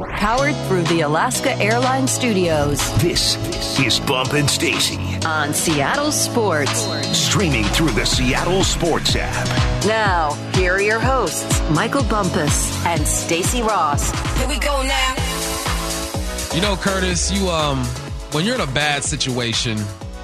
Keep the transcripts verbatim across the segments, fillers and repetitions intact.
Powered through the Alaska Airlines Studios. This is Bump and Stacy on Seattle Sports. Streaming through the Seattle Sports app. Now, here are your hosts, Michael Bumpus and Stacy Ross. Here we go now. You know, Curtis, you um, when you're in a bad situation,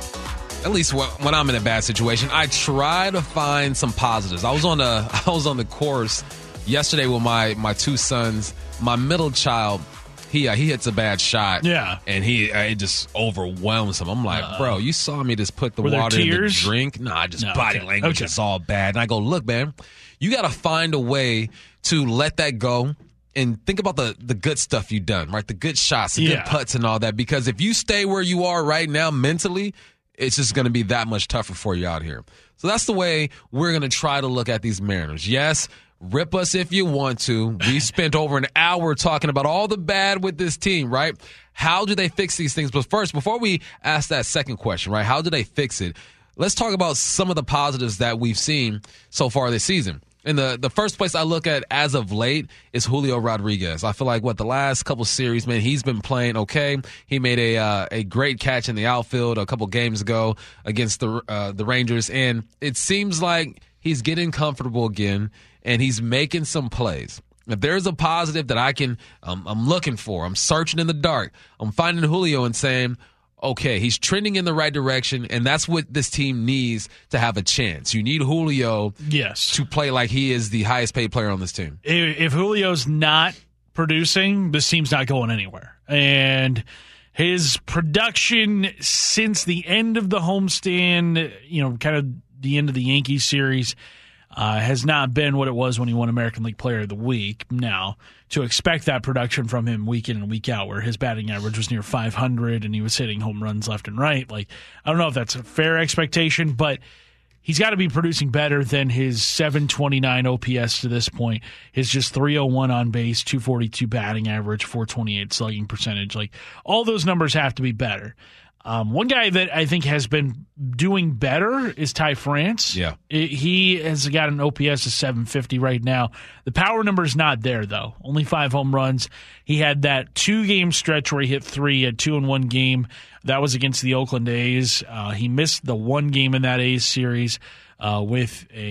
at least when I'm in a bad situation, I try to find some positives. I was on the I was on the course yesterday with my my two sons. My middle child, he uh, he hits a bad shot, yeah, and he uh, it just overwhelms him. I'm like, uh, bro, you saw me just put the were water there in the tears? drink. Nah, just No, body okay. language. Okay. It's all bad. And I go, look, man, you got to find a way to let that go and think about the the good stuff you've done, right? The good shots, the Yeah. good putts, and all that. Because if you stay where you are right now mentally, it's just going to be that much tougher for you out here. So that's the way we're going to try to look at these Mariners. Yes. Rip us if you want to. We spent over an hour talking about all the bad with this team, right? How do they fix these things? But first, before we ask that second question, right, how do they fix it? Let's talk about some of the positives that we've seen so far this season. And the, the first place I look at as of late is Julio Rodriguez. I feel like, what, the last couple series, man, he's been playing okay. He made a uh, a great catch in the outfield a couple games ago against the uh, the Rangers. And it seems like he's getting comfortable again, and he's making some plays. If there's a positive that I can, um, I'm looking for, I'm searching in the dark, I'm finding Julio and saying, okay, he's trending in the right direction, and that's what this team needs to have a chance. You need Julio yes. to play like he is the highest paid player on this team. If, if Julio's not producing, this team's not going anywhere. And his production since the end of the homestand, you know, kind of the end of the Yankees series, uh, has not been what it was when he won American League Player of the Week. Now, to expect that production from him week in and week out, where his batting average was near five hundred and he was hitting home runs left and right, like, I don't know if that's a fair expectation, but he's got to be producing better than his seven twenty-nine O P S to this point. His just three oh one on base, two forty-two batting average, four twenty-eight slugging percentage. Like, all those numbers have to be better. Um, one guy that I think has been doing better is Ty France. Yeah. It, he has got an O P S of seven fifty right now. The power number is not there, though. Only five home runs. He had that two-game stretch where he hit three, a two-in-one game. That was against the Oakland A's. Uh, he missed the one game in that A's series uh, with a,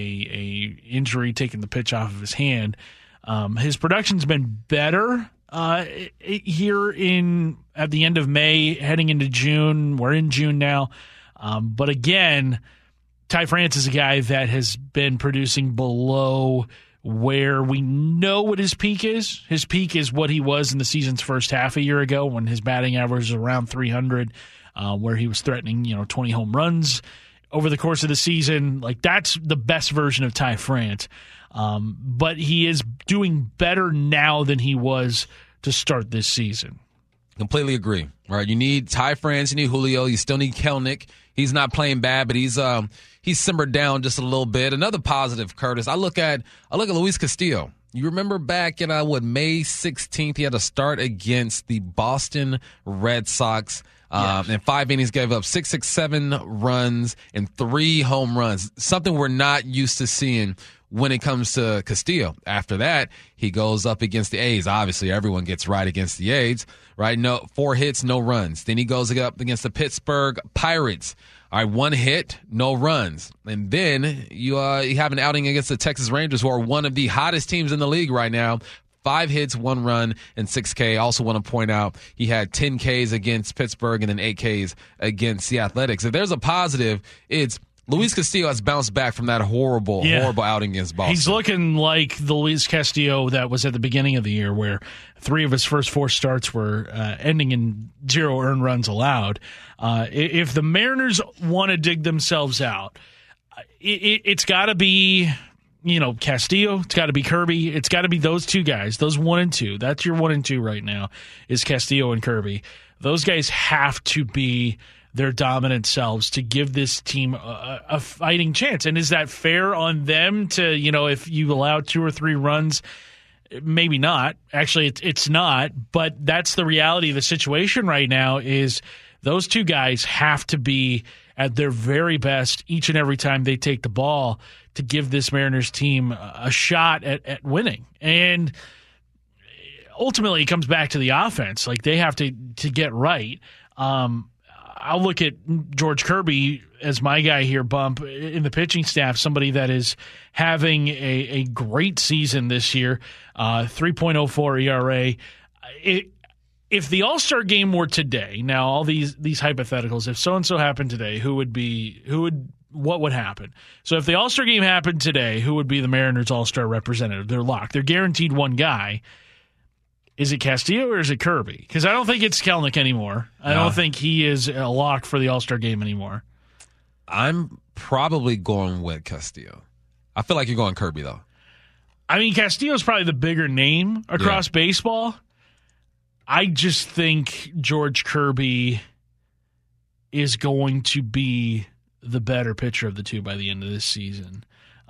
a injury, taking the pitch off of his hand. Um, his production's been better uh, here in at the end of May, heading into June. We're in June now. Um, but again, Ty France is a guy that has been producing below where we know what his peak is. His peak is what he was in the season's first half a year ago, when his batting average was around three hundred, uh, where he was threatening, you know, twenty home runs over the course of the season. Like, that's the best version of Ty France. Um, but he is doing better now than he was to start this season. Completely agree. All right, you need Ty France, you need Julio, you still need Kelnick. He's not playing bad, but he's um he's simmered down just a little bit. Another positive, Curtis, I look at I look at Luis Castillo. You remember back in uh, what May sixteenth, he had a start against the Boston Red Sox. Um, yes. And five innings, gave up six, six, seven runs and three home runs. Something we're not used to seeing when it comes to Castillo. After that, he goes up against the A's. Obviously, everyone gets right against the A's, right? No, four hits, no runs. Then he goes up against the Pittsburgh Pirates. All right, one hit, no runs. And then you, uh, you have an outing against the Texas Rangers, who are one of the hottest teams in the league right now. Five hits, one run, and six K. Also want to point out he had ten Ks against Pittsburgh and then eight Ks against the Athletics. If there's a positive, it's Luis Castillo has bounced back from that horrible, yeah. horrible outing against Boston. He's looking like the Luis Castillo that was at the beginning of the year, where three of his first four starts were uh, ending in zero earned runs allowed. Uh, if the Mariners want to dig themselves out, it, it, it's got to be, you know, Castillo. It's got to be Kirby. It's got to be those two guys, those one and two. That's your one and two right now, is Castillo and Kirby. Those guys have to be their dominant selves to give this team a, a fighting chance. And is that fair on them to, you know, if you allow two or three runs? Maybe not. Actually, it's, it's not. But that's the reality of the situation right now, is those two guys have to be at their very best each and every time they take the ball to give this Mariners team a shot at, at winning. And ultimately it comes back to the offense. Like they have to to get right. Um, I'll look at George Kirby as my guy here, Bump, in the pitching staff, somebody that is having a, a great season this year, uh, three point oh four E R A. It, if the All-Star game were today, now all these these hypotheticals, if so-and-so happened today, who would be, who would, what would happen? So if the All-Star game happened today, who would be the Mariners All-Star representative? They're locked. They're guaranteed one guy. Is it Castillo or is it Kirby? Because I don't think it's Kelenic anymore. I No. don't think he is a lock for the All-Star game anymore. I'm probably going with Castillo. I feel like you're going Kirby, though. I mean, Castillo's probably the bigger name across yeah. baseball. I just think George Kirby is going to be the better pitcher of the two by the end of this season.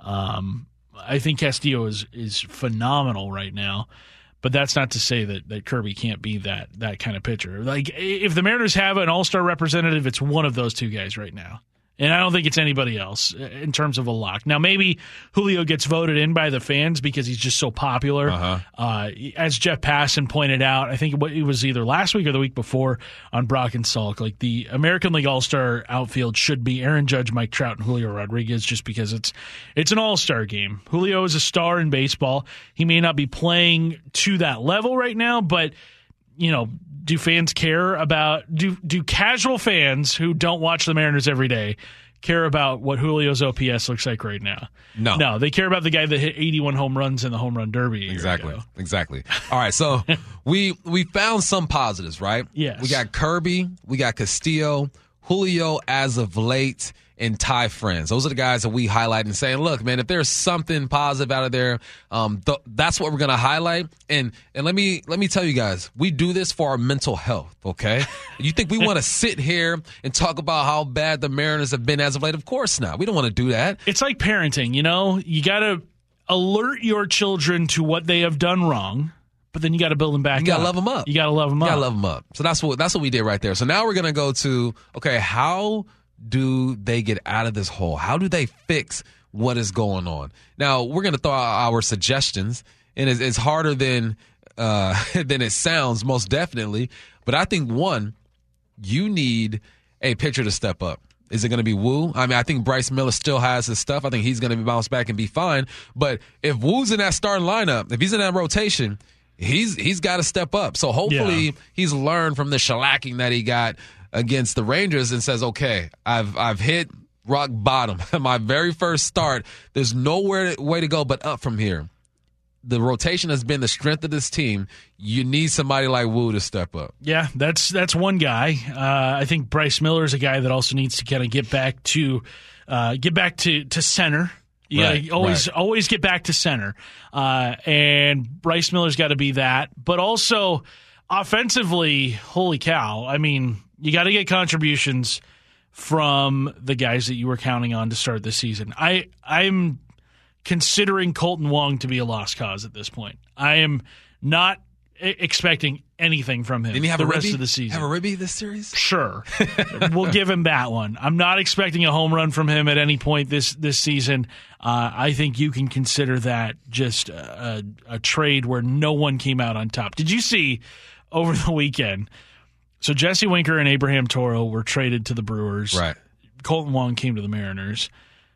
Um, I think Castillo is, is phenomenal right now. But that's not to say that, that Kirby can't be that that kind of pitcher. Like, if the Mariners have an all-star representative, it's one of those two guys right now. And I don't think it's anybody else in terms of a lock. Now, maybe Julio gets voted in by the fans because he's just so popular. Uh-huh. Uh, as Jeff Passan pointed out, I think it was either last week or the week before on Brock and Salk, like the American League All-Star outfield should be Aaron Judge, Mike Trout, and Julio Rodriguez just because it's it's an all-star game. Julio is a star in baseball. He may not be playing to that level right now, but, you know, do fans care about do do casual fans who don't watch the Mariners every day care about what Julio's O P S looks like right now? No. No, they care about the guy that hit eighty-one home runs in the home run derby. A exactly. Year ago. Exactly. All right, so we we found some positives, right? Yes. We got Kirby, we got Castillo, Julio as of late, and Ty France. Those are the guys that we highlight and saying, look, man, if there's something positive out of there, um, th- that's what we're going to highlight. And and let me let me tell you guys, we do this for our mental health, okay? You think we want to sit here and talk about how bad the Mariners have been as of late? Of course not. We don't want to do that. It's like parenting, you know? You got to alert your children to what they have done wrong, but then you got to build them back up. You got to love them up. You got to love them you up. You got to love them up. So that's what that's what we did right there. So now we're going to go to, okay, how do they get out of this hole? How do they fix what is going on? Now, we're going to throw out our suggestions, and it's, it's harder than uh, than it sounds, most definitely. But I think, one, you need a pitcher to step up. Is it going to be Wu? I mean, I think Bryce Miller still has his stuff. I think he's going to bounce back and be fine. But if Wu's in that starting lineup, if he's in that rotation, he's he's got to step up. So hopefully yeah. he's learned from the shellacking that he got against the Rangers and says, okay, I've I've hit rock bottom. My very first start, there's nowhere way to go but up from here. The rotation has been the strength of this team. You need somebody like Wu to step up. Yeah, that's that's one guy. Uh, I think Bryce Miller is a guy that also needs to kind of get back to uh, get back to, to center. You right, gotta always right. always get back to center. Uh, and Bryce Miller's got to be that. But also offensively, holy cow, I mean, you got to get contributions from the guys that you were counting on to start the season. I, I'm considering Colton Wong to be a lost cause at this point. I am not I- expecting anything from him Didn't he have the a rest ribby? of the season. Have a ribby this series? Sure. We'll give him that one. I'm not expecting a home run from him at any point this, this season. Uh, I think you can consider that just a, a, a trade where no one came out on top. Did you see over the weekend? So Jesse Winker and Abraham Toro were traded to the Brewers. Right. Colton Wong came to the Mariners.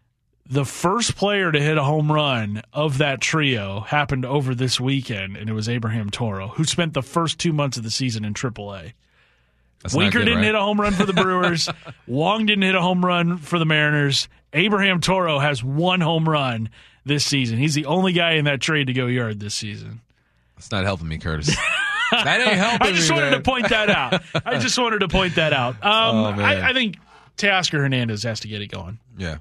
The first player to hit a home run of that trio happened over this weekend, and it was Abraham Toro, who spent the first two months of the season in triple A. That's Winker good, didn't right? hit a home run for the Brewers. Wong didn't hit a home run for the Mariners. Abraham Toro has one home run this season. He's the only guy in that trade to go yard this season. That's not helping me, Curtis. That ain't helping I just me, wanted man. to point that out. I just wanted to point that out. Um, Oh, man. I, I think Teoscar Hernandez has to get it going. Yeah.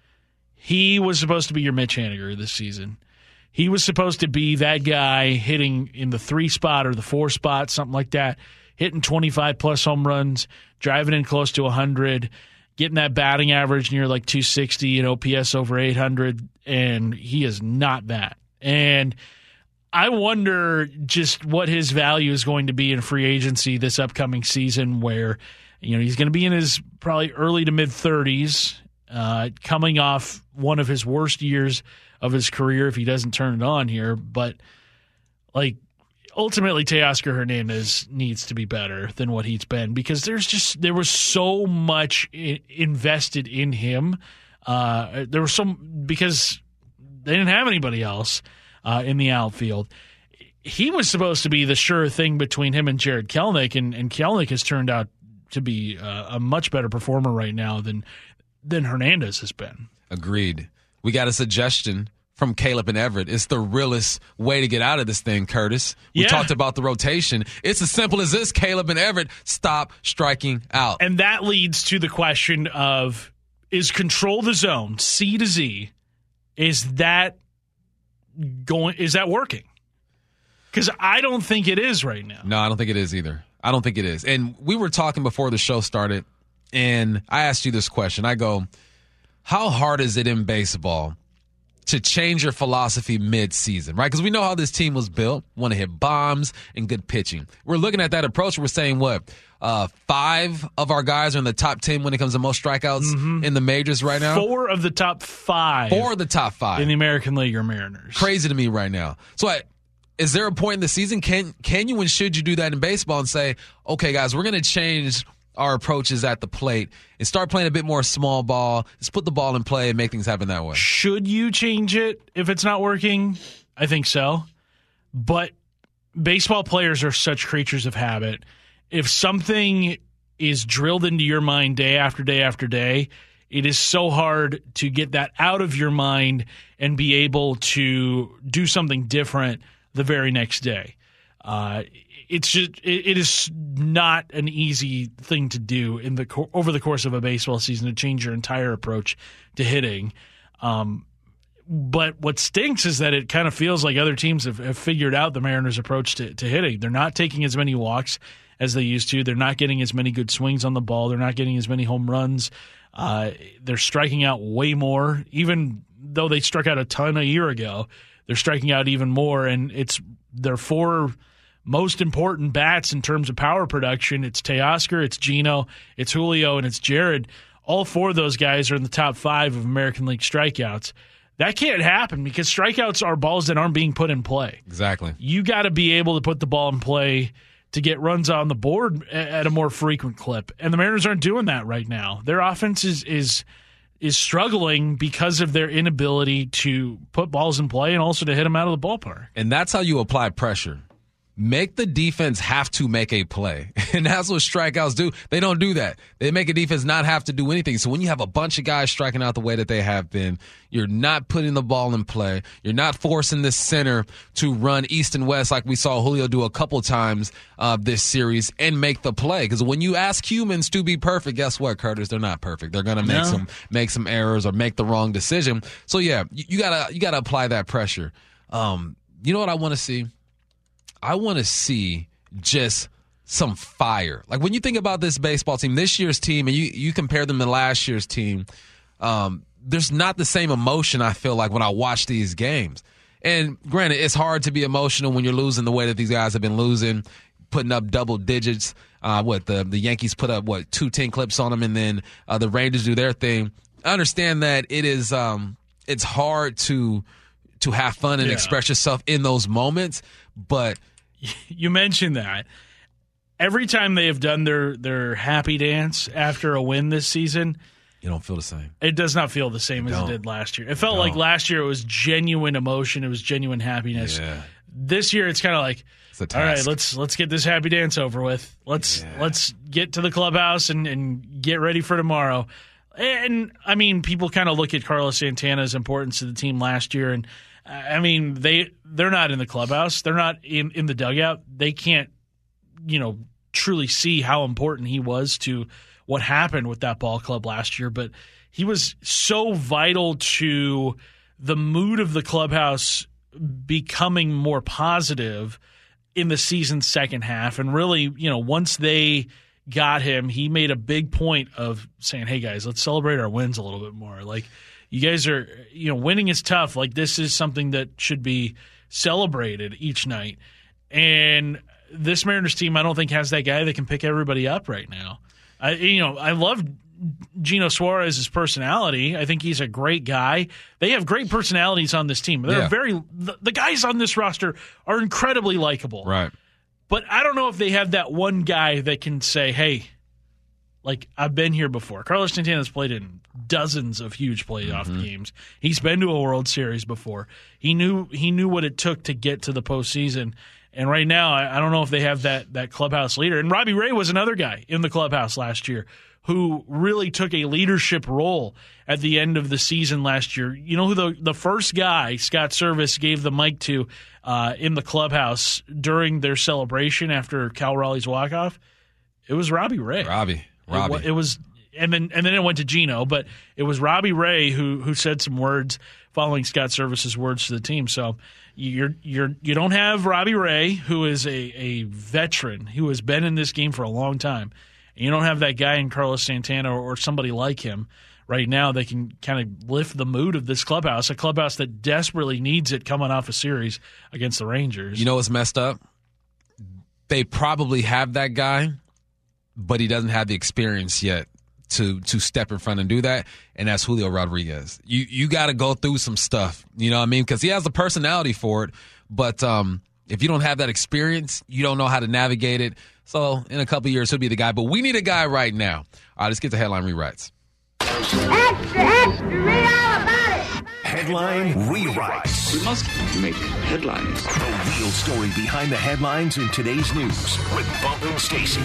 He was supposed to be your Mitch Haniger this season. He was supposed to be that guy hitting in the three spot or the four spot, something like that, hitting twenty-five plus home runs, driving in close to one hundred, getting that batting average near like two sixty and O P S over eight hundred, and he is not that. And I wonder just what his value is going to be in free agency this upcoming season where, you know, he's going to be in his probably early to mid thirties, uh, coming off one of his worst years of his career if he doesn't turn it on here. But, like, ultimately, Teoscar Hernandez needs to be better than what he's been because there's just there was so much I- invested in him. Uh, there was some because they didn't have anybody else uh, in the outfield. He was supposed to be the sure thing between him and Jared Kelenic, and, and Kelenic has turned out to be uh, a much better performer right now than than Hernandez has been. Agreed. We got a suggestion from Caleb and Everett. It's the realest way to get out of this thing, Curtis. We yeah. talked about the rotation. It's as simple as this, Caleb and Everett. Stop striking out. And that leads to the question of, is control the zone, C to Z, is that going? Is that working? Because I don't think it is right now. No, I don't think it is either. I don't think it is. And we were talking before the show started, and I asked you this question. I go, how hard is it in baseball to change your philosophy mid-season, right? Because we know how this team was built. Want to hit bombs and good pitching. We're looking at that approach. We're saying, what, uh, five of our guys are in the top ten when it comes to most strikeouts mm-hmm. in the majors right now? Four of the top five. Four of the top five. In the American League are Mariners. Crazy to me right now. So I, is there a point in the season, can can you and should you do that in baseball and say, okay, guys, we're going to change our approaches at the plate and start playing a bit more small ball. Just put the ball in play and make things happen that way. Should you change it if it's not working? I think so. But baseball players are such creatures of habit. If something is drilled into your mind day after day after day, it is so hard to get that out of your mind and be able to do something different the very next day. Uh, it's just it, it is not an easy thing to do in the over the course of a baseball season to change your entire approach to hitting. Um, but what stinks is that it kind of feels like other teams have, have figured out the Mariners' approach to, to hitting. They're not taking as many walks as they used to. They're not getting as many good swings on the ball. They're not getting as many home runs. Uh, they're striking out way more, even though they struck out a ton a year ago. They're striking out even more, and it's their four most important bats in terms of power production. It's Teoscar, it's Gino, it's Julio, and it's Jared. All four of those guys are in the top five of American League strikeouts. That can't happen because strikeouts are balls that aren't being put in play. Exactly. You got to be able to put the ball in play to get runs on the board at a more frequent clip, and the Mariners aren't doing that right now. Their offense is is is struggling because of their inability to put balls in play and also to hit them out of the ballpark. And that's how you apply pressure. Make the defense have to make a play. And that's what strikeouts do. They don't do that. They make a defense not have to do anything. So when you have a bunch of guys striking out the way that they have been, you're not putting the ball in play. You're not forcing the center to run east and west like we saw Julio do a couple times uh, this series and make the play. Because when you ask humans to be perfect, guess what, Curtis? They're not perfect. They're going to make no. some make some errors or make the wrong decision. So, yeah, you, you gotta you gotta apply that pressure. Um, you know what I want to see? I want to see just some fire. Like when you think about this baseball team, this year's team, and you, you compare them to last year's team, um, there's not the same emotion I feel like when I watch these games. And granted, it's hard to be emotional when you're losing the way that these guys have been losing, putting up double digits. Uh, what the the Yankees put up, what, two ten clips on them, and then uh, the Rangers do their thing. I understand that it is um, it's hard to to have fun and yeah. express yourself in those moments, but you mentioned that every time they have done their, their happy dance after a win this season, you don't feel the same. It does not feel the same you as don't. it did last year. It felt You like don't. last year it was genuine emotion. It was genuine happiness. Yeah. This year it's kind of like, It's a all right, task. let's let's get this happy dance over with. Let's Yeah. let's get to the clubhouse and, and get ready for tomorrow. And I mean, people kind of look at Carlos Santana's importance to the team last year, and I mean, they they're not in the clubhouse, they're not in, in the dugout. They can't, you know, truly see how important he was to what happened with that ball club last year. But he was so vital to the mood of the clubhouse becoming more positive in the season's second half. And really, you know, once they got him, he made a big point of saying, hey, guys, let's celebrate our wins a little bit more. Like, you guys are, you know, winning is tough. Like, this is something that should be celebrated each night. And this Mariners team, I don't think, has that guy that can pick everybody up right now. I, you know, I love Gino Suarez's personality. I think he's a great guy. They have great personalities on this team. They're Yeah. very the, the guys on this roster are incredibly likable. Right. But I don't know if they have that one guy that can say, "Hey, like I've been here before." Carlos Santana's played in dozens of huge playoff Mm-hmm. games. He's been to a World Series before. He knew he knew what it took to get to the postseason. And right now, I, I don't know if they have that that clubhouse leader. And Robbie Ray was another guy in the clubhouse last year who really took a leadership role at the end of the season last year. You know who the the first guy Scott Service gave the mic to uh, in the clubhouse during their celebration after Cal Raleigh's walk-off? It was Robbie Ray. Robbie. It, Robbie. wa- it was, and then and then it went to Gino, but it was Robbie Ray who who said some words following Scott Service's words to the team. So you're you're you don't have Robbie Ray, who is a a veteran who has been in this game for a long time. And you don't have that guy in Carlos Santana or, or somebody like him right now that can kind of lift the mood of this clubhouse, a clubhouse that desperately needs it coming off a series against the Rangers. You know what's messed up? They probably have that guy, but he doesn't have the experience yet to to step in front and do that, and that's Julio Rodriguez. You you got to go through some stuff, you know what I mean? Because he has the personality for it, but um, if you don't have that experience, you don't know how to navigate it. So in a couple of years, he'll be the guy. But we need a guy right now. All right, let's get to headline rewrites. Extra, extra, read all about it. Headline rewrites. We must make headlines. The real story behind the headlines in today's news with Bump and Stacy.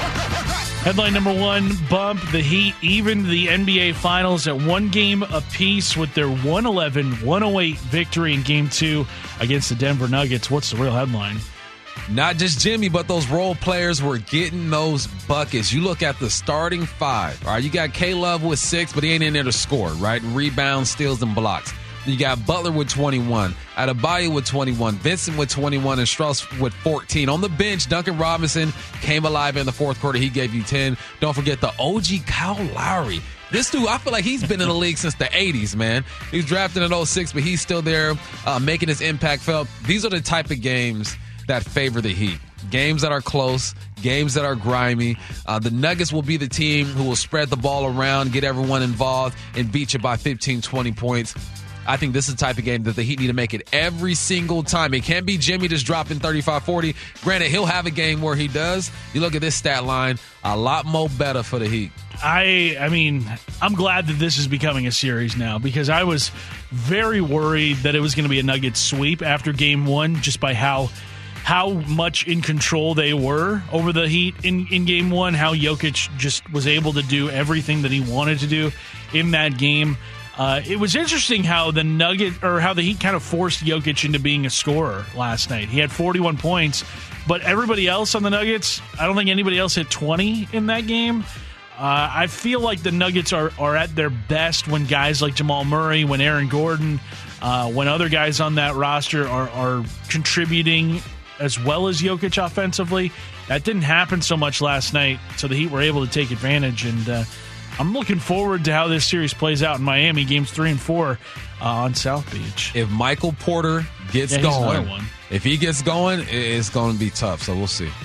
Headline number one, Bump. The Heat evened the N B A Finals at one game apiece with their one eleven one oh eight victory in Game two against the Denver Nuggets. What's the real headline? Not just Jimmy, but those role players were getting those buckets. You look at the starting five. All right, you got K-Love with six, but he ain't in there to score, right? Rebounds, steals, and blocks. You got Butler with twenty-one, Adebayo with twenty-one, Vincent with twenty-one, and Strauss with fourteen. On the bench, Duncan Robinson came alive in the fourth quarter. He gave you ten. Don't forget the O G Kyle Lowry. This dude, I feel like he's been in the league since the eighties, man. He was drafted in oh six, but he's still there uh, making his impact felt. These are the type of games that favor the Heat. Games that are close, games that are grimy. Uh, the Nuggets will be the team who will spread the ball around, get everyone involved, and beat you by fifteen, twenty points. I think this is the type of game that the Heat need to make it every single time. It can't be Jimmy just dropping thirty-five, forty. Granted, he'll have a game where he does. You look at this stat line, a lot more better for the Heat. I I mean, I'm glad that this is becoming a series now because I was very worried that it was going to be a Nuggets sweep after game one just by how how much in control they were over the Heat in, in game one, how Jokic just was able to do everything that he wanted to do in that game. Uh, it was interesting how the Nugget or how the Heat kind of forced Jokic into being a scorer last night. He had forty-one points, but everybody else on the Nuggets, I don't think anybody else hit twenty in that game. Uh, I feel like the Nuggets are, are at their best when guys like Jamal Murray, when Aaron Gordon, uh, when other guys on that roster are, are contributing as well as Jokic offensively. That didn't happen so much last night, so the Heat were able to take advantage, and uh, I'm looking forward to how this series plays out in Miami, games three and four uh, on South Beach. If Michael Porter gets Yeah, he's another going, one. if he gets going, it's going to be tough, so we'll see.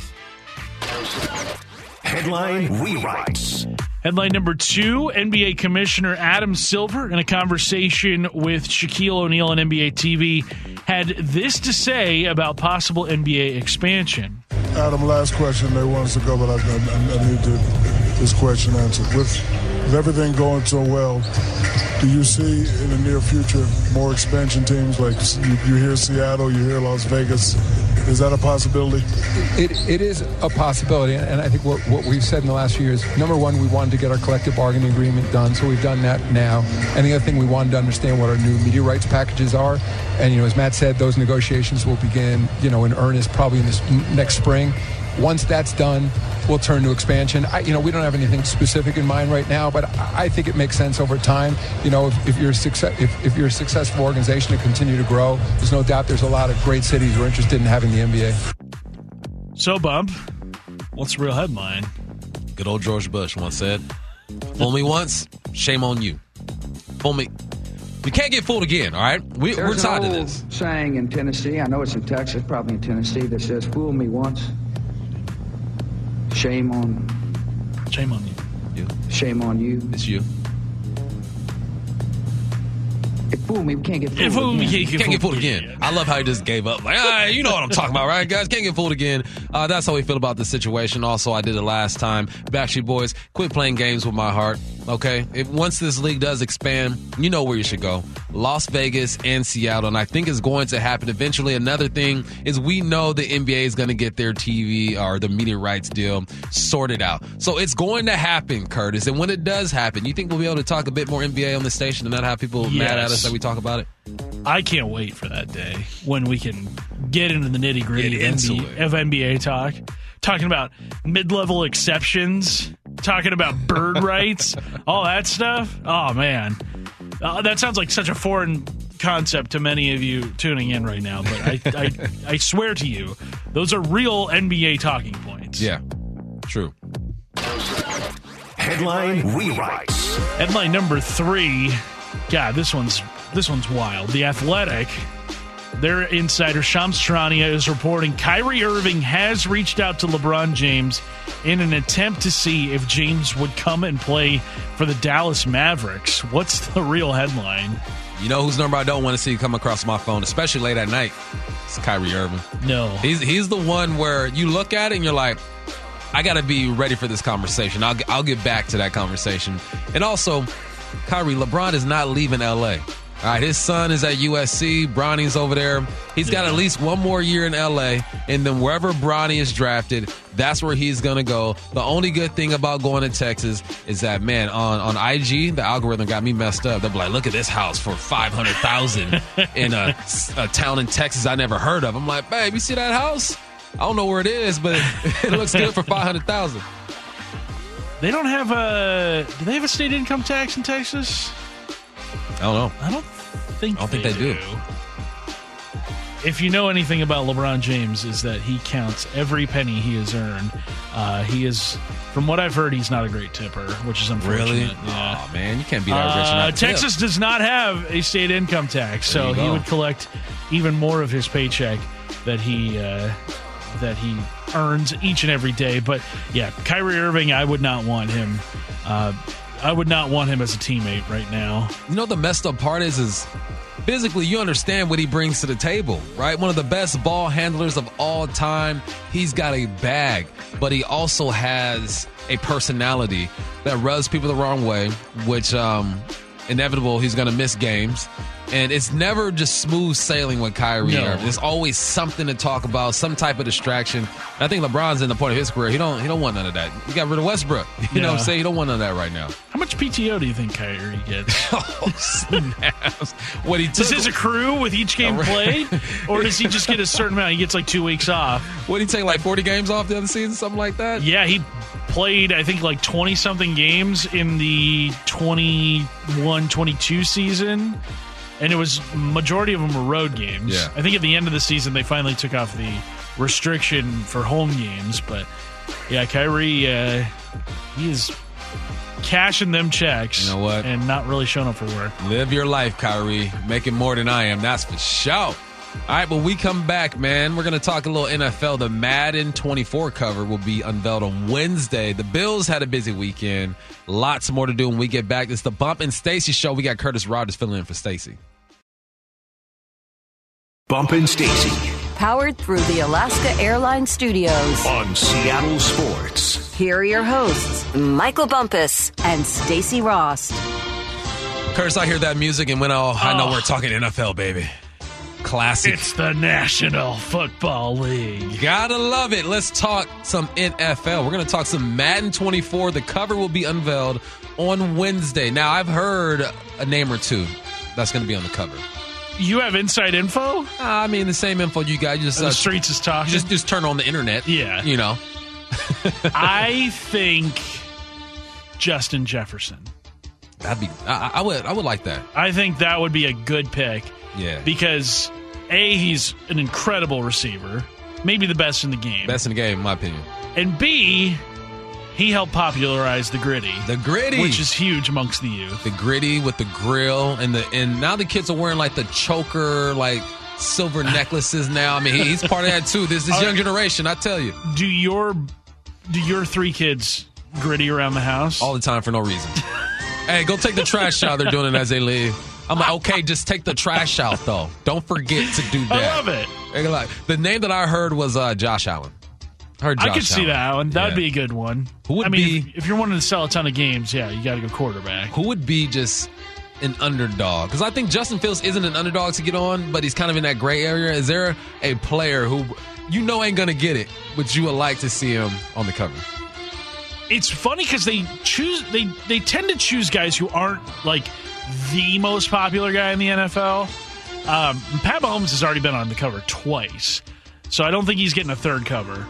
Headline rewrites. Headline number two, N B A Commissioner Adam Silver, in a conversation with Shaquille O'Neal on N B A T V, had this to say about possible N B A expansion. Adam, last question. They want us to go, but I, I, I need to, this question answered. With, with everything going so well, do you see in the near future more expansion teams? Like you, you hear Seattle, you hear Las Vegas. Is that a possibility? It, it is a possibility, and I think what, what we've said in the last few years, number one, we wanted to get our collective bargaining agreement done, so we've done that now. And the other thing, we wanted to understand what our new media rights packages are. And, you know, as Matt said, those negotiations will begin, you know, in earnest probably in this next spring. Once that's done, we'll turn to expansion. I, you know, we don't have anything specific in mind right now, but I, I think it makes sense over time. You know, if, if you're a success, if, if you're a successful organization to continue to grow, there's no doubt there's a lot of great cities who are interested in having the N B A. So, Bump, what's the real headline? Good old George Bush once said, "Fool me once, shame on you. Fool me." You can't get fooled again, all right? We, we're There's tied an to old this. saying in Tennessee, I know it's in Texas, probably in Tennessee, that says, "Fool me once, shame on." Shame on you. You. Shame on you. It's you. It fooled me. We can't get fooled It fooled me. again. You Can't get fooled again. I love how he just gave up. Like, ah, you know what I'm talking about, right, guys? Can't get fooled again. Uh, that's how we feel about the situation. Also, I did it last time. Backstreet Boys, quit playing games with my heart. Okay? If, once this league does expand, you know where you should go. Las Vegas and Seattle. And I think it's going to happen eventually. Another thing is we know the N B A is going to get their T V or the media rights deal sorted out. So it's going to happen, Curtis. And when it does happen, you think we'll be able to talk a bit more N B A on the station and not have people Yes. mad at us that we talk about it? I can't wait for that day when we can get into the nitty gritty Get of, into N B A it. of N B A talk. Talking about mid-level exceptions, talking about bird rights, all that stuff. Oh, man. Uh, that sounds like such a foreign concept to many of you tuning in right now, but I, I, I swear to you, those are real N B A talking points. Yeah, true. Headline rewrites. Headline number three. God, this one's this one's wild. The Athletic, their insider Shams Charania is reporting Kyrie Irving has reached out to LeBron James in an attempt to see if James would come and play for the Dallas Mavericks. What's the real headline? You know whose number I don't want to see come across my phone, especially late at night? It's Kyrie Irving. No. He's he's the one where you look at it and you're like, I got to be ready for this conversation. I'll I'll get back to that conversation. And also, Kyrie, LeBron is not leaving L A. All right, his son is at U S C. Bronny's over there. He's got at least one more year in L A, and then wherever Bronny is drafted, that's where he's going to go. The only good thing about going to Texas is that, man, on, on I G, the algorithm got me messed up. They'll be like, look at this house for five hundred thousand dollars in a, a town in Texas I never heard of. I'm like, babe, you see that house? I don't know where it is, but it looks good for five hundred thousand dollars. They don't have a do they have a state income tax in Texas? I don't know. I don't think I don't think they, they do. If you know anything about LeBron James, is that he counts every penny he has earned. Uh, he is, from what I've heard, he's not a great tipper, which is unfortunate. Really? Yeah. Oh, man, you can't be that rich and Uh, not tip. Texas does not have a state income tax, There so you he go. would collect even more of his paycheck that he uh, that he earns each and every day. But yeah, Kyrie Irving, I would not want him. Uh, I would not want him as a teammate right now. You know the messed up part is, is physically you understand what he brings to the table, right? One of the best ball handlers of all time. He's got a bag, but he also has a personality that rubs people the wrong way, which um, inevitable he's going to miss games. And it's never just smooth sailing with Kyrie No. Irving. There's always something to talk about, some type of distraction. And I think LeBron's in the point of his career. He don't he don't want none of that. He got rid of Westbrook. You know what I'm Yeah. saying? He don't want none of that right now. How much P T O do you think Kyrie gets? Oh, snaps. What he took, Does his accrue with each game played? Or does he just get a certain amount? He gets like two weeks off. what did he take, like forty games off the other season, something like that? Yeah, he played, I think, like twenty-something games in the twenty-one twenty-two season. And it was, majority of them were road games. Yeah. I think at the end of the season, they finally took off the restriction for home games. But, yeah, Kyrie, uh, he is cashing them checks. You know what? And not really showing up for work. Live your life, Kyrie. Making more than I am, that's for sure. All right, but we come back, man. We're going to talk a little N F L. The Madden twenty-four cover will be unveiled on Wednesday. The Bills had a busy weekend. Lots more to do when we get back. It's the Bump and Stacy show. We got Curtis Rogers filling in for Stacy. Bump and Stacy Powered through the Alaska Airlines Studios. on Seattle Sports. Here are your hosts, Michael Bumpus and Stacy Rost. Curtis, I hear that music and when oh, I know Oh. we're talking N F L, baby. Classic. It's the National Football League. Gotta love it. Let's talk some N F L. We're going to talk some Madden twenty-four. The cover will be unveiled on Wednesday. Now, I've heard a name or two that's going to be on the cover. You have inside info? Uh, I mean, the same info you got. You just, The uh, streets is talking. just just turn on the internet. Yeah. You know. I think Justin Jefferson. That'd be. I, I would. I would like that. I think that would be a good pick Yeah. because A, he's an incredible receiver, maybe the best in the game. Best in the game, in my opinion. And B, he helped popularize the gritty, The gritty, which is huge amongst the youth. the gritty with the grill and the and now the kids are wearing like the choker, like silver necklaces. Now, I mean, he, he's part of that too. This this young generation, I tell you. Do your do your three kids gritty around the house? All the time for no reason. Hey, go take the trash out. They're doing it as they leave. I'm like, okay, just take the trash out, though. Don't forget to do that. I love it. They're like, the name that I heard was uh, Josh Allen. I heard Josh I could see Allen. that one. That would Yeah. be a good one. Who would I mean, be- if, if you're wanting to sell a ton of games, yeah, you got to go quarterback. Who would be just an underdog? Because I think Justin Fields isn't an underdog to get on, but he's kind of in that gray area. Is there a player who you know ain't going to get it, but you would like to see him on the cover? It's funny because they choose they they tend to choose guys who aren't like the most popular guy in the N F L. Um, Pat Mahomes has already been on the cover twice, so I don't think he's getting a third cover.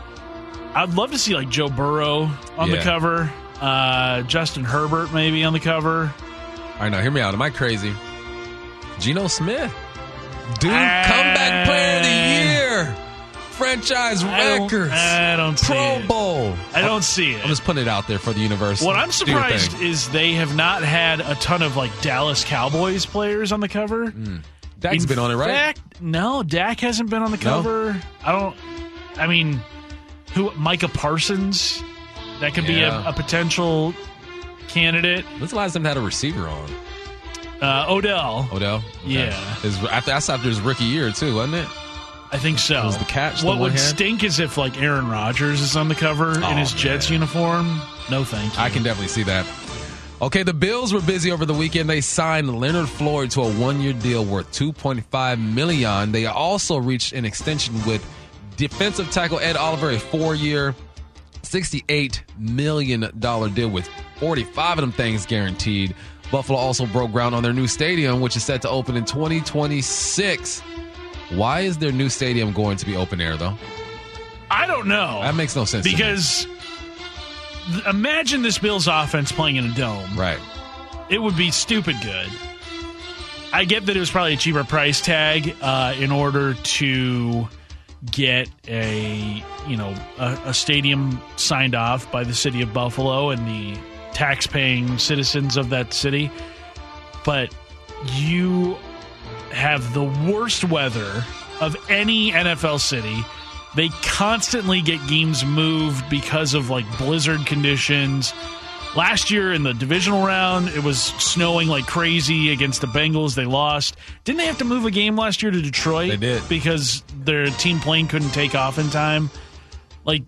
I'd love to see like Joe Burrow on Yeah. the cover, uh, Justin Herbert maybe on the cover. All right, now hear me out. Am I crazy? Geno Smith, dude, Uh, comeback player of the year, franchise I don't- records, I don't see Pro it. Bowl. I don't see it. I'm just putting it out there for the universe. What I'm Do your surprised thing. is they have not had a ton of like Dallas Cowboys players on the cover. Dak's In been on it, right? fact, no, Dak hasn't been on the cover. I don't. I mean, who? Micah Parsons. That could be Yeah. a, a potential candidate. When's the last time they had a receiver on? Uh, Odell. Odell? Okay. Yeah. His, after, that's after his rookie year, too, wasn't it? I think so. Was the catch the what one would hand? stink is if like Aaron Rodgers is on the cover Oh, in his Jets man. uniform. No, thank you. I can definitely see that. Okay, the Bills were busy over the weekend. They signed Leonard Floyd to a one-year deal worth two point five million dollars. They also reached an extension with defensive tackle Ed Oliver, a four-year, sixty-eight million dollars deal with forty-five of them things guaranteed. Buffalo also broke ground on their new stadium, which is set to open in twenty twenty-six. Why is their new stadium going to be open air, though? I don't know. That makes no sense to me. because th- imagine this Bills offense playing in a dome. Right. It would be stupid good. I get that it was probably a cheaper price tag uh, in order to get a you know a, a stadium signed off by the city of Buffalo and the tax-paying citizens of that city. But you have the worst weather of any N F L city. They constantly get games moved because of like blizzard conditions. Last year in the divisional round, it was snowing like crazy against the Bengals. They lost. Didn't they have to move a game last year to Detroit? They did. Because their team plane couldn't take off in time. Like,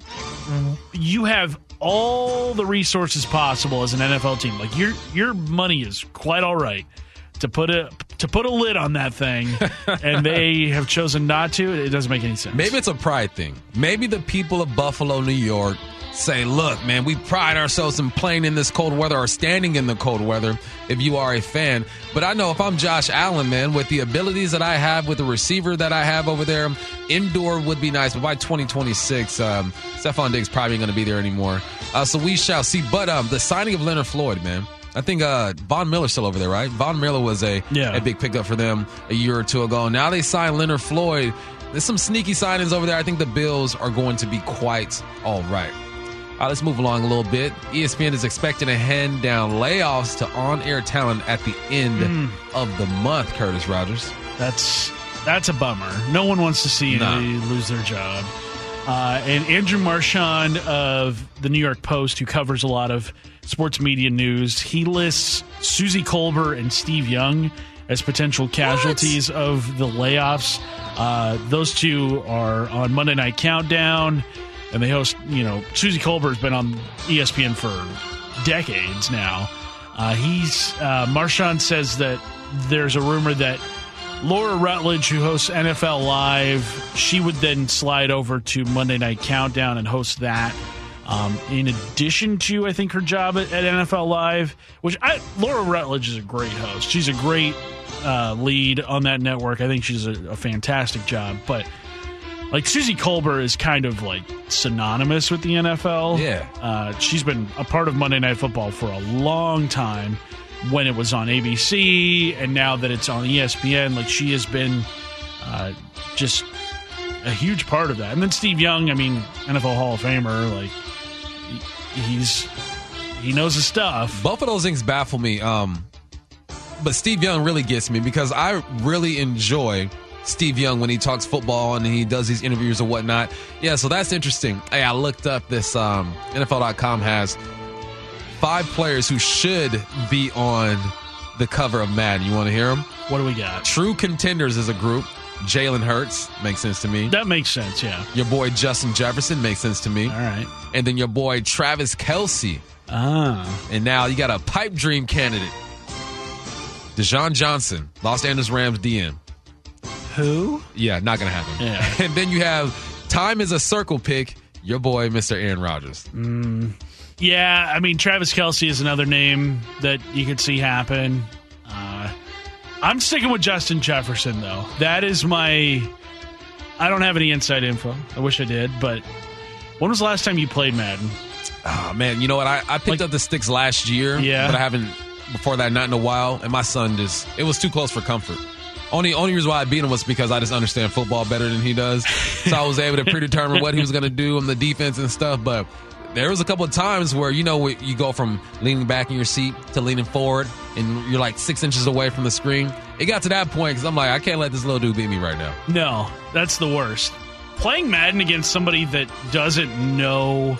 you have all the resources possible as an N F L team. Like, your your money is quite all right to put a to put a lid on that thing, and they have chosen not to. It doesn't make any sense. Maybe it's a pride thing. Maybe the people of Buffalo, New York say, look, man, we pride ourselves in playing in this cold weather or standing in the cold weather if you are a fan. But I know if I'm Josh Allen, man, with the abilities that I have, with the receiver that I have over there, indoor would be nice. But by twenty twenty-six, um, Stephon Diggs probably ain't going to be there anymore. Uh, so we shall see. But um, the signing of Leonard Floyd, man, I think uh, Von Miller's still over there, right? Von Miller was a, Yeah. a big pickup for them a year or two ago. Now they signed Leonard Floyd. There's some sneaky signings over there. I think the Bills are going to be quite all right. All right, let's move along a little bit. E S P N is expecting to hand down layoffs to on-air talent at the end Mm. of the month, Curtis Rogers. That's that's a bummer. No one wants to see No. anybody lose their job. Uh, and Andrew Marchand of the New York Post, who covers a lot of sports media news, he lists Susie Colbert and Steve Young as potential casualties of the layoffs. Uh, those two are on Monday Night Countdown, and they host, you know, Susie Colbert's been on E S P N for decades now. Uh, he's uh, Marchand says that there's a rumor that Laura Rutledge, who hosts N F L Live, she would then slide over to Monday Night Countdown and host that. Um, in addition to, I think, her job at, at N F L Live, which I, Laura Rutledge is a great host. She's a great uh, lead on that network. I think she's a, a fantastic job. But like Susie Colbert is kind of like synonymous with the N F L. Yeah. Uh, she's been a part of Monday Night Football for a long time when it was on A B C, and now that it's on E S P N, like she has been uh, just a huge part of that. And then Steve Young, I mean, N F L Hall of Famer, like he, he's he knows his stuff. Both of those things baffle me. Um, but Steve Young really gets me because I really enjoy Steve Young when he talks football and he does these interviews or whatnot. Yeah, so that's interesting. Hey, I looked up this. Um, N F L dot com has five players who should be on the cover of Madden. You want to hear them? What do we got? True Contenders is a group. Jalen Hurts makes sense to me. That makes sense, yeah. Your boy Justin Jefferson makes sense to me. All right. And then your boy Travis Kelce. Ah. And now you got a pipe dream candidate. Deshaun Johnson, Los Angeles Rams D M. Who? Yeah, not going to happen. Yeah. And then you have time is a circle pick, your boy Mister Aaron Rodgers. Mm, yeah, I mean, Travis Kelce is another name that you could see happen. Uh, I'm sticking with Justin Jefferson, though. That is my... I don't have any inside info. I wish I did, but when was the last time you played Madden? Oh, man, you know what? I, I picked Like- up the sticks last year, Yeah. but I haven't, before that, not in a while. And my son just, it was too close for comfort. Only only reason why I beat him was because I just understand football better than he does. So I was able to predetermine what he was going to do on the defense and stuff. But there was a couple of times where, you know, you go from leaning back in your seat to leaning forward and you're like six inches away from the screen. It got to that point because I'm like, I can't let this little dude beat me right now. No, that's the worst. Playing Madden against somebody that doesn't know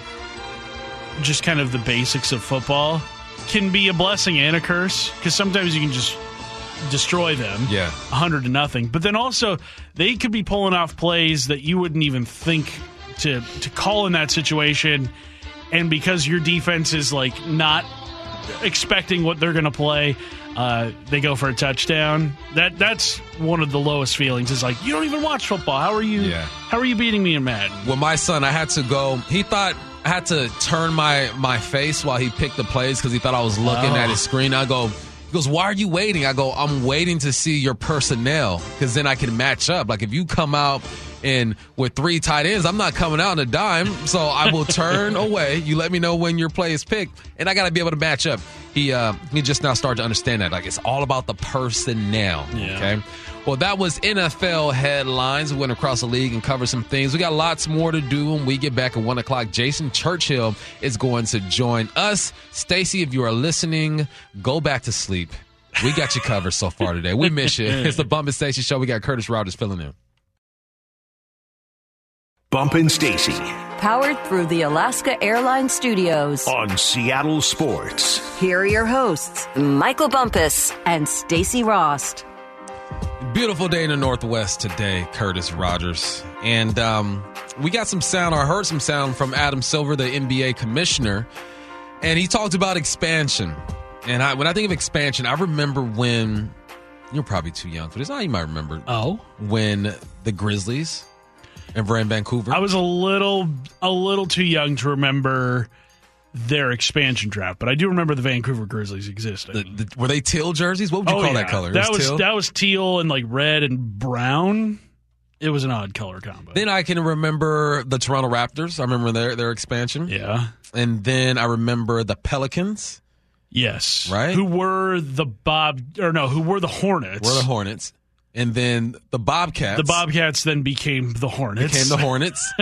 just kind of the basics of football can be a blessing and a curse because sometimes you can just destroy them Yeah. one hundred to nothing. But then also, they could be pulling off plays that you wouldn't even think to to call in that situation. And because your defense is like not expecting what they're going to play, uh, they go for a touchdown. That that's one of the lowest feelings. Is like, you don't even watch football. How are you? Yeah. How are you beating me in Madden? Well, my son, I had to go. He thought I had to turn my, my face while he picked the plays because he thought I was looking Oh. at his screen. I go, he goes, why are you waiting? I go, I'm waiting to see your personnel because then I can match up. Like if you come out and with three tight ends, I'm not coming out on a dime. So I will turn away. You let me know when your play is picked, and I got to be able to match up. He uh, he just now started to understand that. Like it's all about the personnel. Yeah. Okay. Well, that was N F L headlines. We went across the league and covered some things. We got lots more to do when we get back at one o'clock. Jason Churchill is going to join us. Stacy, if you are listening, go back to sleep. We got you covered so far today. We miss you. It's the Bump and Stacy Show. We got Curtis Rogers filling in. Bump and Stacy Powered through the Alaska Airlines Studios. on Seattle Sports. Here are your hosts, Michael Bumpus and Stacy Rost. Beautiful day in the Northwest today, Curtis Rogers. And um, we got some sound, or heard some sound from Adam Silver, the N B A commissioner. And he talked about expansion. And I, when I think of expansion, I remember when, you're probably too young for this. Now you might remember. Oh, When the Grizzlies and were in Vancouver. I was a little a little too young to remember their expansion draft, but I do remember the Vancouver Grizzlies existing. The, the, were they teal jerseys? What would you oh, call yeah. that color? It That was teal? that was teal and like red and brown. It was an odd color combo. Then I can remember the Toronto Raptors. I remember their, their expansion. yeah. And then I remember the Pelicans. Yes. Right? Who were the Bob or no, who were the Hornets? Were the Hornets. And then the Bobcats. The Bobcats then became the Hornets. became the Hornets.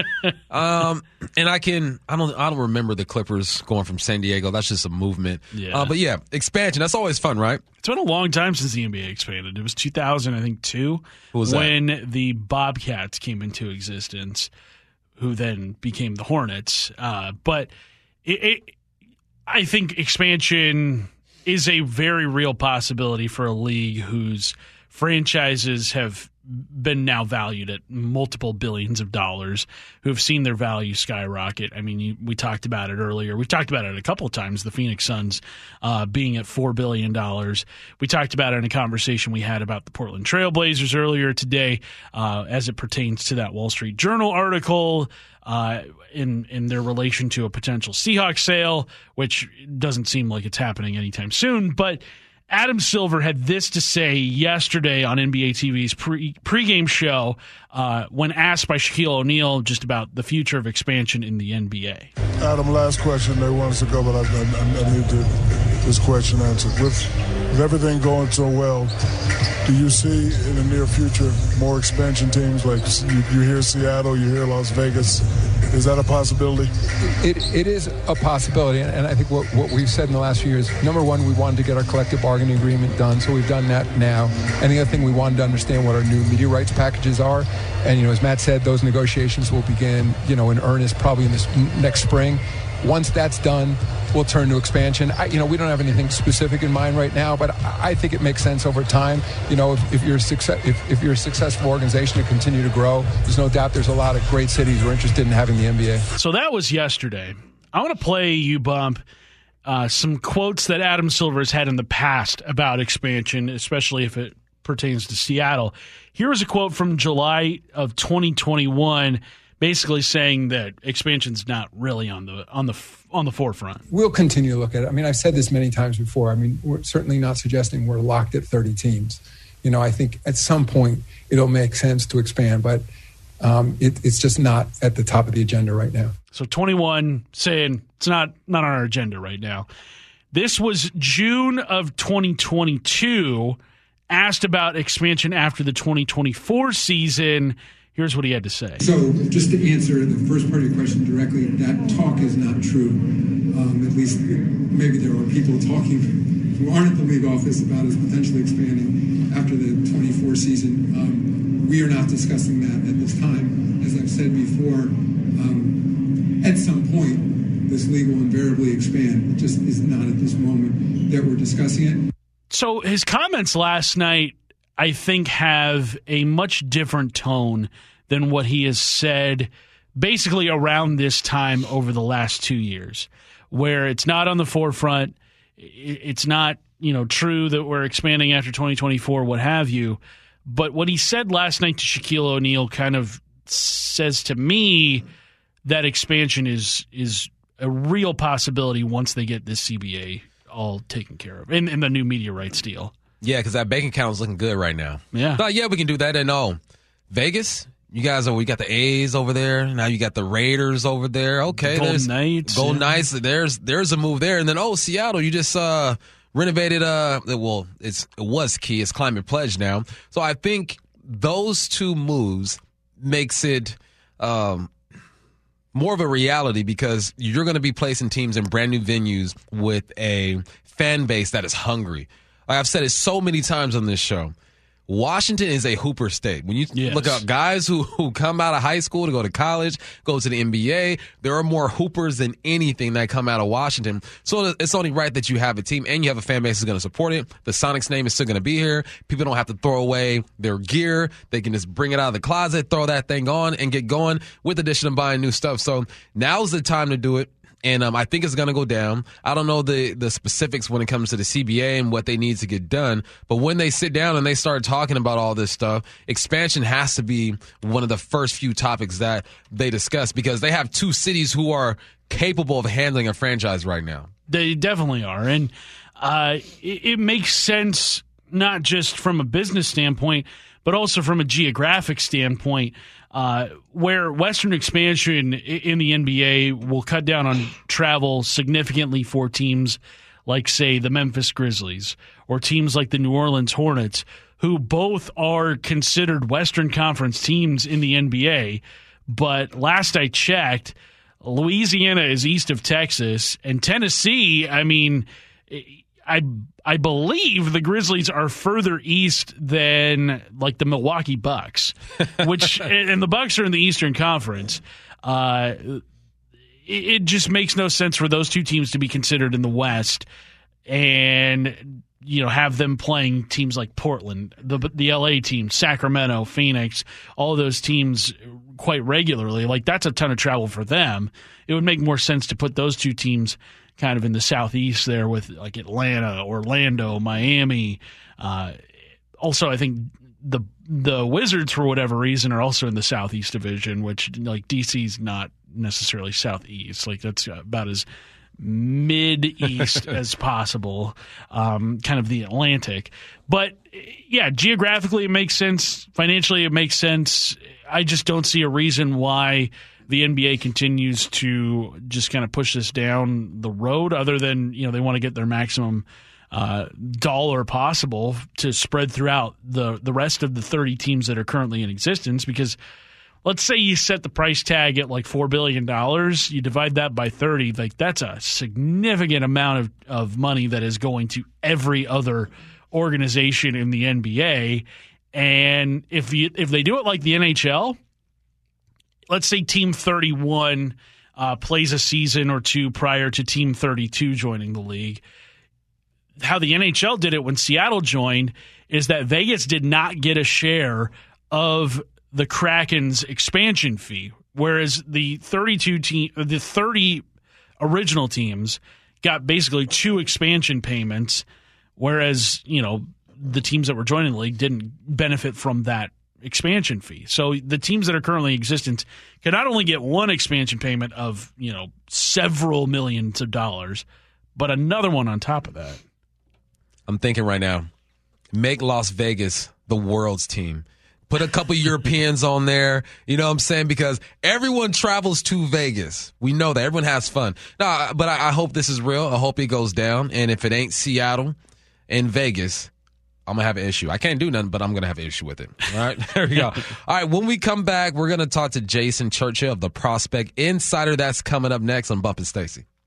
um, and I can I don't I don't remember the Clippers going from San Diego. That's just a movement. Yeah. Uh, but yeah, expansion. That's always fun, right? It's been a long time since the N B A expanded. It was two thousand, I think, two, Who was that? when the Bobcats came into existence, who then became the Hornets. Uh, but it, it, I think expansion is a very real possibility for a league whose franchises have been now valued at multiple billions of dollars, who have seen their value skyrocket. I mean, you, we talked about it earlier. We've talked about it a couple of times, the Phoenix Suns uh, being at four billion dollars. We talked about it in a conversation we had about the Portland Trailblazers earlier today uh, as it pertains to that Wall Street Journal article uh, in, in their relation to a potential Seahawks sale, which doesn't seem like it's happening anytime soon. But Adam Silver had this to say yesterday on N B A T V's pre pregame show uh, when asked by Shaquille O'Neal just about the future of expansion in the N B A. Adam, last question. They want us to go, but I, I, I need to this question answered. With, with everything going so well, do you see in the near future more expansion teams? Like you, you hear Seattle, you hear Las Vegas. Is that a possibility? It, it is a possibility, and I think what, what we've said in the last few years, number one, we wanted to get our collective bargaining agreement done, so we've done that now. And the other thing, we wanted to understand what our new media rights packages are. And, you know, as Matt said, those negotiations will begin, you know, in earnest probably in this next spring. Once that's done, we'll turn to expansion. I, you know, we don't have anything specific in mind right now, but I, I think it makes sense over time. You know, if, if you're a success, if, if you're a successful organization to continue to grow, there's no doubt there's a lot of great cities who are interested in having the N B A. So that was yesterday. I want to play you, Bump, uh, some quotes that Adam Silver has had in the past about expansion, especially if it pertains to Seattle. Here is a quote from July of twenty twenty-one. Basically saying that expansion's not really on the on the on the forefront. We'll continue to look at it. I mean, I've said this many times before. I mean, we're certainly not suggesting we're locked at thirty teams. You know, I think at some point it'll make sense to expand, but um, it, it's just not at the top of the agenda right now. So twenty-one saying it's not not on our agenda right now. This was June of twenty twenty-two. Asked about expansion after the twenty twenty-four season. Here's what he had to say. So just to answer the first part of your question directly, that talk is not true. Um, at least maybe there are people talking who aren't at the league office about us potentially expanding after the twenty-four season. Um, we are not discussing that at this time. As I've said before, um, at some point, this league will invariably expand. It just is not at this moment that we're discussing it. So his comments last night, I think, have a much different tone than what he has said basically around this time over the last two years, where it's not on the forefront. It's not, you know, true that we're expanding after twenty twenty-four, what have you. But what he said last night to Shaquille O'Neal kind of says to me that expansion is is a real possibility once they get this C B A all taken care of in, in the new media rights deal. Yeah, because that bank account is looking good right now. Yeah. But yeah, we can do that. And oh, Vegas, you guys are, we got the A's over there. Now you got the Raiders over there. Okay. Golden there's Knights. Golden yeah. Knights. There's there's a move there. And then, oh, Seattle, you just uh, renovated. Uh, well, it's it was Key. It's Climate Pledge now. So I think those two moves makes it um, more of a reality because you're going to be placing teams in brand new venues with a fan base that is hungry. Like I've said it so many times on this show, Washington is a hooper state. When you yes. look up guys who, who come out of high school to go to college, go to the N B A, there are more hoopers than anything that come out of Washington. So it's only right that you have a team and you have a fan base that's going to support it. The Sonics name is still going to be here. People don't have to throw away their gear. They can just bring it out of the closet, throw that thing on, and get going with addition of buying new stuff. So now's the time to do it. And um, I think it's going to go down. I don't know the, the specifics when it comes to the C B A and what they need to get done. But when they sit down and they start talking about all this stuff, expansion has to be one of the first few topics that they discuss because they have two cities who are capable of handling a franchise right now. They definitely are. And uh, it, it makes sense not just from a business standpoint, but also from a geographic standpoint. Uh, where Western expansion in the N B A will cut down on travel significantly for teams like, say, the Memphis Grizzlies or teams like the New Orleans Hornets, who both are considered Western Conference teams in the N B A. But last I checked, Louisiana is east of Texas, and Tennessee, I mean, I I believe the Grizzlies are further east than like the Milwaukee Bucks, which and the Bucks are in the Eastern Conference. Uh, it, it just makes no sense for those two teams to be considered in the West, and you know have them playing teams like Portland, the the L A team, Sacramento, Phoenix, all of those teams quite regularly. Like that's a ton of travel for them. It would make more sense to put those two teams kind of in the southeast there with like Atlanta, Orlando, Miami. Uh, also, I think the the Wizards, for whatever reason, are also in the Southeast Division, which like D C's not necessarily Southeast. Like that's about as mid-east as possible, um, kind of the Atlantic. But yeah, geographically it makes sense. Financially it makes sense. I just don't see a reason why the N B A continues to just kind of push this down the road, other than, you know, they want to get their maximum uh, dollar possible to spread throughout the, the rest of the thirty teams that are currently in existence. Because let's say you set the price tag at like four billion dollars, you divide that by thirty, like that's a significant amount of, of money that is going to every other organization in the N B A. And if you, if they do it like the N H L, let's say Team thirty-one uh, plays a season or two prior to Team thirty-two joining the league. How the N H L did it when Seattle joined is that Vegas did not get a share of the Kraken's expansion fee, whereas the thirty-two team, the thirty original teams got basically two expansion payments, whereas, you know, the teams that were joining the league didn't benefit from that expansion fee. So the teams that are currently existent can not only get one expansion payment of, you know, several millions of dollars, but another one on top of that. I'm thinking right now, make Las Vegas the world's team. Put a couple Europeans on there, you know what I'm saying? Because everyone travels to Vegas. We know that. Everyone has fun. No, but I, I hope this is real. I hope it goes down. And if it ain't Seattle and Vegas, I'm going to have an issue. I can't do nothing, but I'm going to have an issue with it. All right, there we go. All right, when we come back, we're going to talk to Jason Churchill of the Prospect Insider. That's coming up next on Bump and Stacy.